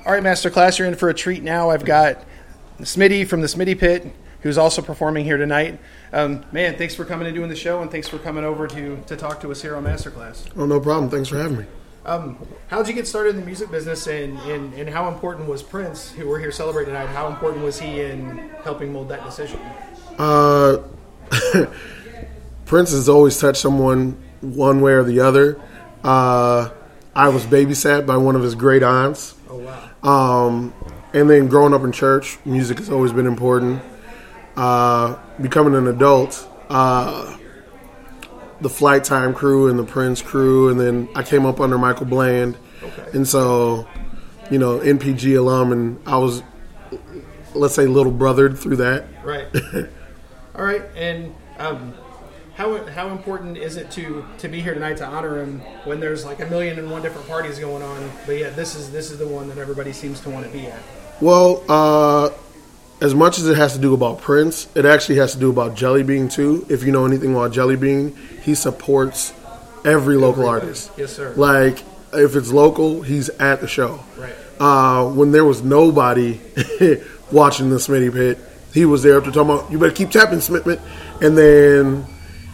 All right, Masterclass, you're in for a treat now. I've got Smitty from the Smitty Pit, who's also performing here tonight. Man, thanks for coming and doing the show, and thanks for coming over to talk to us here on Masterclass. Oh, no problem. Thanks for having me. How did you get started in the music business, and how important was Prince, who we're here celebrating tonight, how important was he in helping mold that decision? Prince has always touched someone one way or the other. I was babysat by one of his great aunts. Oh, wow. And then growing up in church, music has always been important. Becoming an adult, the Flight Time crew and the Prince crew, and then I came up under Michael Bland. Okay. And so, NPG alum, and I was, let's say, little brothered through that. Right. All right. And how important is it to be here tonight to honor him when there's like 1,000,001 different parties going on, but yet this is the one that everybody seems to want to be at? Well, as much as it has to do about Prince, it actually has to do about Jelly Bean too. If you know anything about Jelly Bean, he supports every local artist. Yes, sir. Like, if it's local, he's at the show. Right. When there was nobody watching the Smitty Pit, he was there after talking about, you better keep tapping, Smithman. And then,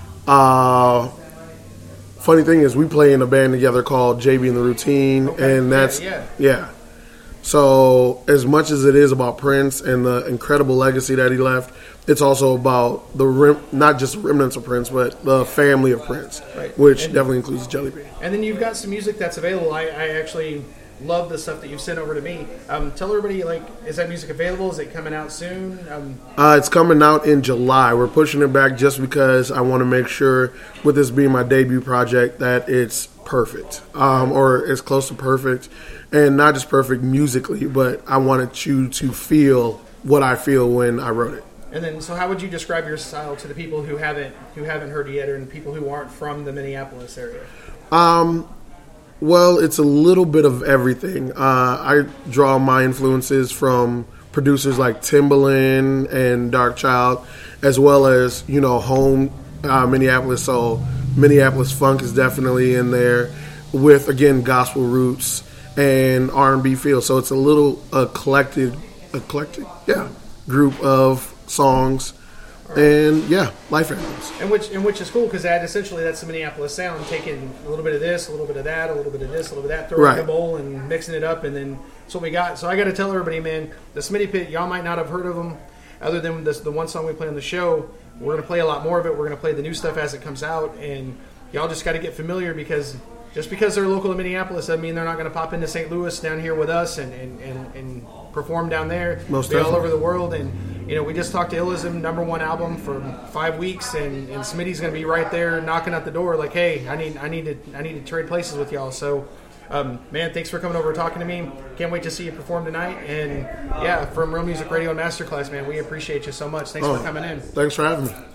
funny thing is, we play in a band together called JB and the Routine, okay. And that's, yeah. So, as much as it is about Prince and the incredible legacy that he left, it's also about not just remnants of Prince, but the family of Prince, right. Which definitely includes Jelly Bean. And then you've got some music that's available. I actually love the stuff that you've sent over to me. Tell everybody, is that music available? Is it coming out soon? It's coming out in July. We're pushing it back just because I want to make sure, with this being my debut project, that it's perfect, or as close to perfect. And not just perfect musically, but I wanted you to feel what I feel when I wrote it. And then, so how would you describe your style to the people who haven't heard it yet, and people who aren't from the Minneapolis area? Well, it's a little bit of everything. I draw my influences from producers like Timbaland and Darkchild, as well as home Minneapolis. So Minneapolis funk is definitely in there, with again gospel roots and R&B feel. So it's a little eclectic group of songs, right. And life anthems. And which is cool, because that's the Minneapolis sound, taking a little bit of this, a little bit of that, a little bit of this, a little bit of that, throwing it in a bowl and mixing it up, and then that's what we got. So I got to tell everybody, man, the Smitty Pit, y'all might not have heard of them, other than the one song we play on the show. We're going to play a lot more of it. We're going to play the new stuff as it comes out, and y'all just got to get familiar, because just because they're local to Minneapolis doesn't mean they're not going to pop into St. Louis down here with us and perform down there. Most be definitely. All over the world. And we just talked to Illism, #1 album for 5 weeks, and Smitty's going to be right there knocking at the door, like, hey, I need to trade places with y'all. So, man, thanks for coming over and talking to me. Can't wait to see you perform tonight. And from Real Music Radio and Masterclass, man, we appreciate you so much. Thanks for coming in. Thanks for having me.